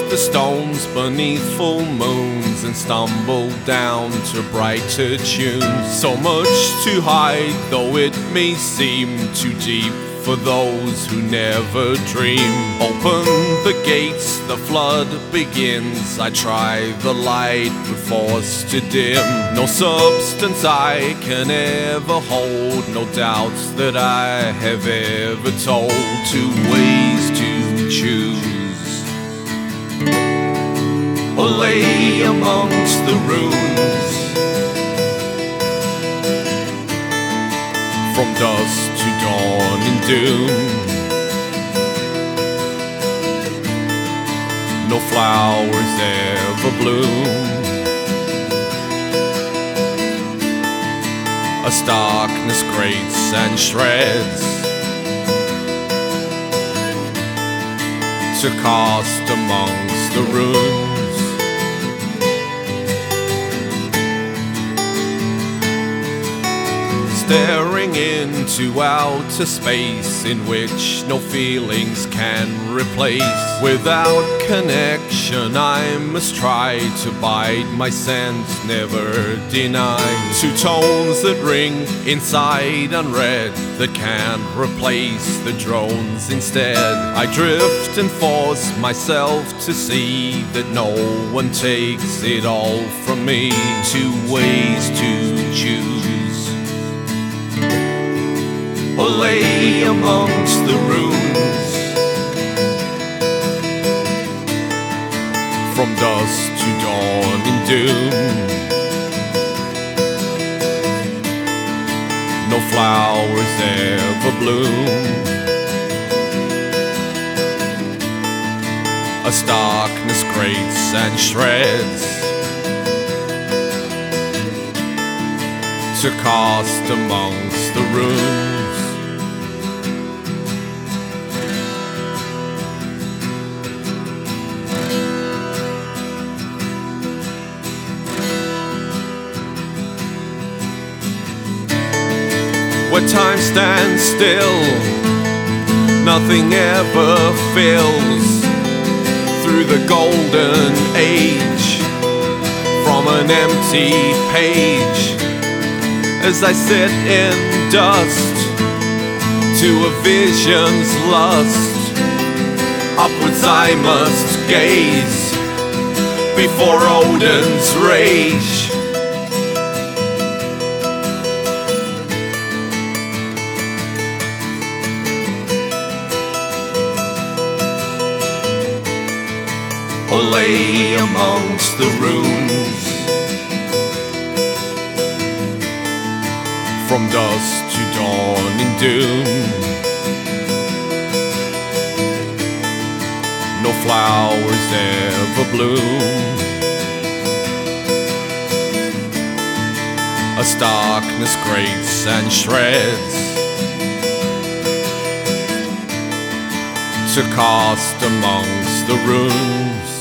the stones beneath full moons and stumble down to brighter tunes. So much to hide, though it may seem too deep for those who never dream. Open the gates, the flood begins. I try the light but forced to dim. No substance I can ever hold, no doubts that I have ever told. Two ways to choose, or lay amongst the ruins. From dusk to dawn in doom, no flowers ever bloom. As darkness grates and shreds, to cast amongst the ruins. Staring into outer space in which no feelings can replace. Without connection I must try to bide my sense, never deny. Two tones that ring inside unread, that can't replace the drones instead. I drift and force myself to see that no one takes it all from me. Two ways to choose, or lay amongst the ruins. From dusk to dawn in doom, no flowers ever bloom. As darkness grates and shreds, to cast amongst the ruins. Where time stands still, nothing ever fills. Through the golden age, from an empty page, as I sit in dust, to a vision's lust. Upwards I must gaze, before Odin's rage. Or lay amongst the ruins. From dusk to dawn in doom, no flowers ever bloom. As darkness grates and shreds, to cast amongst the ruins.